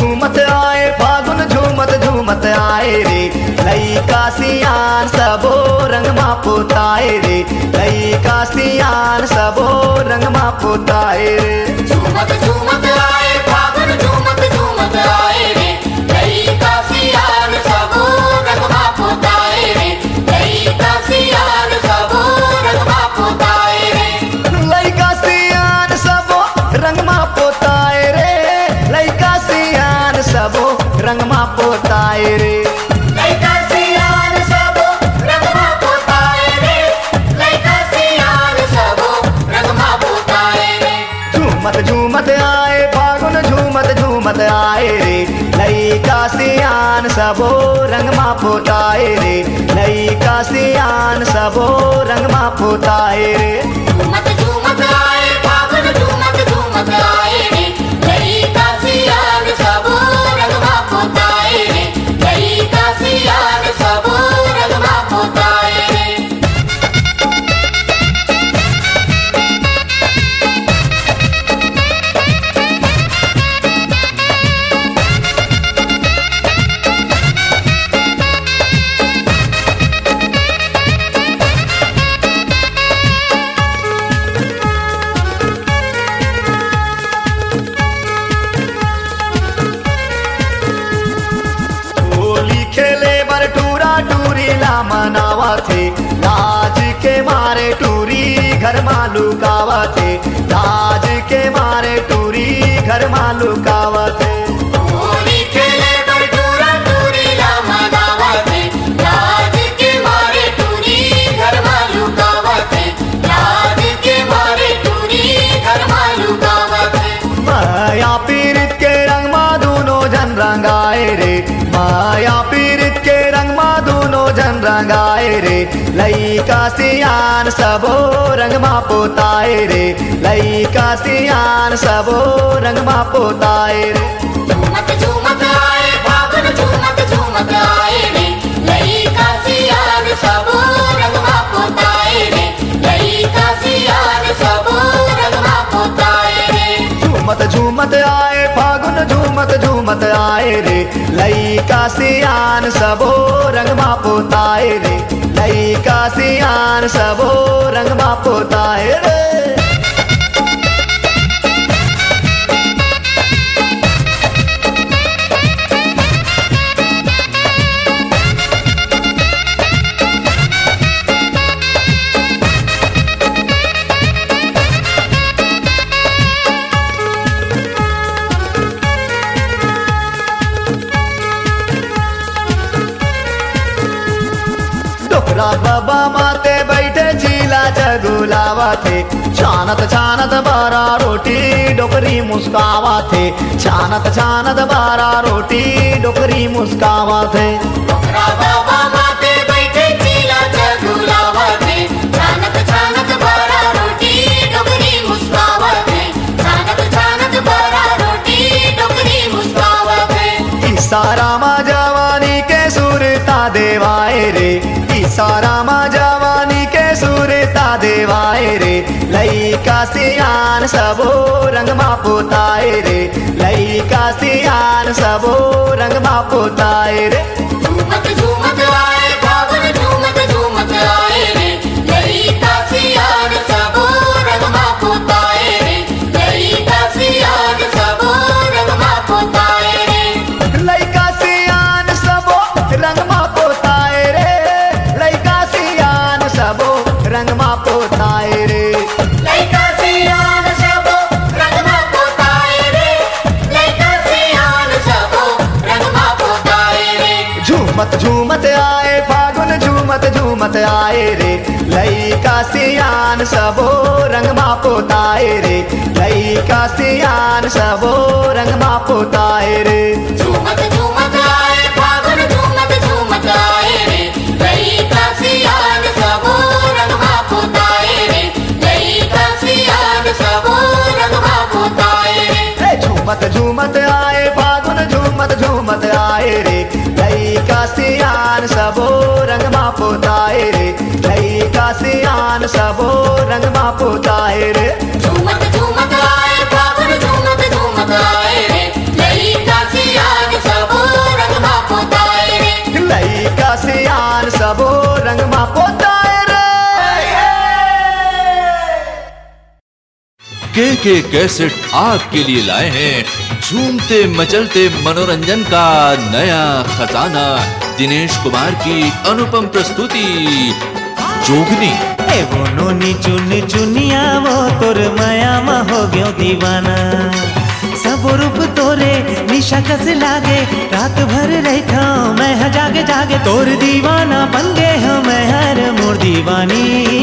झूमत आए फागुन झूमत झूमत आए रे लइका सियान सबो रंग मा पोताए रे लइका सियान सबो रंग मा पोताए रे झूमत झूमत आए फागुन झूमत झूमत आए रे लइका सियान सबो रंग मा पोताए रे लइका सियान सबो रंग मा पोताए रे लइका सियान सबो रंग मा पोताए रे लइका सियान सबो रंग मा पोताए रे लइका सियान सबो रंग मा पोताए रे लइका सियान सबो रंग मा पोताए रे झूमत झूमत आए फागुन झूमत झूमत आए रे लइका सियान सबो रंग मा पोताए रे लइका सियान सबो रंग मा पोताए रे झूमत झूमत आए फागुन झूमत झूमत आए रे लइका सियान सबो रंग मा पोताए रे लइका सियान सबो रंग मा पोताए रे होली खेले बर टूरा टूरी ला मनावा थे लाज के मारे टूरी घर मालू कावा थे लाज के मारे टूरी घर मालू कावा थे होली खेले बर टूरा टूरी ला मनावा थे लाज के मारे टूरी घर मालू कावा थे लाज के मारे टूरी घर मालू कावा थे माया पीरित के रंग मा दोनों जन रंगाए रे माया पीरित के रंग मा दोनों जन रंगाए रे लइका सियान सबो रंग मा पोताए रे लइका सियान सबो रंग मा पोताए रे झूमत झूमत आए फागुन झूमत झूमत आए रे लइका सियान सबो रंग मा पोताए रे लइका सियान सबो रंग मा पोताए रे झूमत झूमत आए फागुन झूमत झूमत आए रे लइका सियान सबो रंग मा पोताए रे लइका सियान सबो रंग मा पोताए रे डोकरा बाबा माते बैठे झीला जगुलावा थे छानत छानत बारा रोटी डोकरी मुस्कावा थे छानत छानत बारा रोटी डोकरी मुस्कावा थे डोकरा बाबा माते बैठे चीला जगुलावा थे छानत छानत बारा रोटी डोकरी मुस्कावा थे छानत छानत बारा रोटी डोकरी मुस्कावा थे सारा मा जवानी के सुरता देवाए रे सारा मा जवानी के सुरता देवाए रे लइका सियान सबो रंग मा पोताए रे लइका सियान सबो रंग मा पोताए रे झूमत झूमत आए फागुन झूमत झूमत आए रे लइका सियान सबो रंग मा पोताए रे लइका सियान सबो रंग मा पोताए रे लइका सियान सबो रंग मा पोताए रे लइका सियान सबो रंग मा पोताए रे लइका सियान सबो रंग मा पोताए रे लइका सियान सबो रंग मा पोताए रे झूमत झूमत आए फागुन झूमत झूमत आए रे लइका सियान सबो रंग मा पोताए रे लइका सियान सबो रंग मा पोताए रे झूमत झूमत आए फागुन झूमत झूमत आए रे लइका सियान सबो रंग मा पोताए रे लइका सियान सबो रंग मा पोताए रे झूमत झूमत आए फागुन झूमत झूमत आए रे लइका सियान सबो रंग मा पोताए रे लइका सियान सबो रंग मा पोताए रे झूमत झूमत आए फागुन झूमत झूमत आए रे लइका सियान के कैसेट आपके लिए लाए हैं झूमते मचलते मनोरंजन का नया खजाना। दिनेश कुमार की अनुपम प्रस्तुति जोगनी। वो नोनी चुन चुनिया वो तोर माया मा हो गयो दीवाना। सब रूप तोरे निशा कस लागे, रात भर रहता मैं जागे जागे तोर दीवाना बन गे हो मैं हर मोर दीवानी।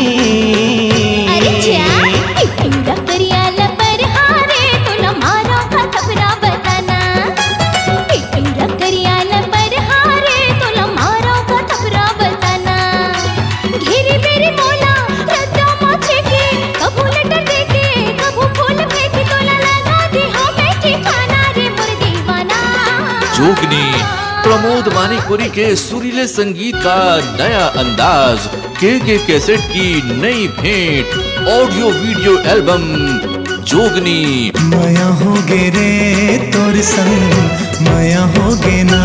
जोगनी प्रमोद मानिकपुरी के सुरीले संगीत का नया अंदाज। के कैसेट की नई भेंट ऑडियो वीडियो एल्बम जोगनी। माया हो गे रे तोर संग माया हो गे ना,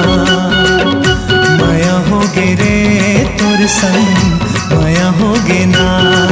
माया हो गे रे तोर संग माया हो गे ना।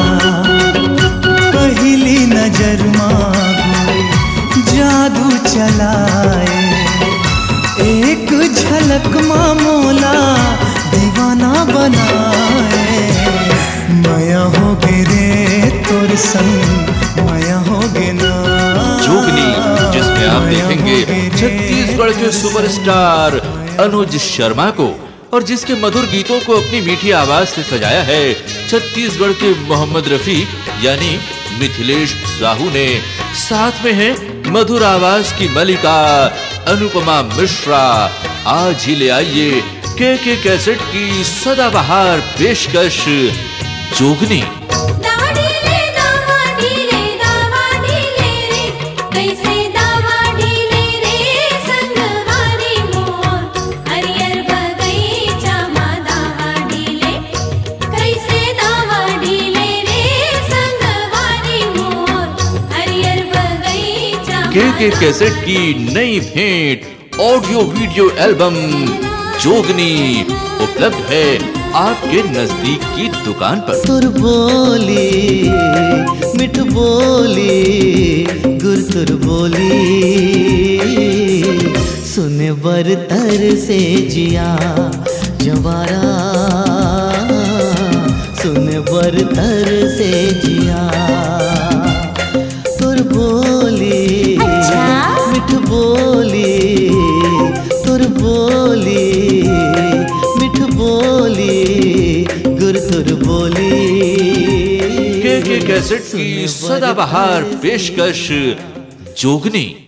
पहली नजर माँ जादू चलाए, एक झलक माँ मोला दीवाना बनाए। माया हो गे रे तोर संग माया हो गे ना। जोगनी जिसमें आप देखेंगे छत्तीसगढ़ के सुपरस्टार अनुज शर्मा को, और जिसके मधुर गीतों को अपनी मीठी आवाज से सजाया है छत्तीसगढ़ के मोहम्मद रफी यानी मिथिलेश साहू ने। साथ में है मधुर आवाज की मलिका अनुपमा मिश्रा। आज ही ले आइए के कैसेट की सदाबहार पेशकश जोगनी। के कैसेट की नई भेंट ऑडियो वीडियो एल्बम जोगनी उपलब्ध है आपके नजदीक की दुकान पर। तुर बोली मिठ बोली गुर तुर बोली, सुने बरतर से जिया जवारा, सुने बरतर से जिया। तुर बोली मिठ बोली तुर बोली मिठ बोली गुर तुर बोली। के कैसेट की सदाबहार पेशकश जोगनी।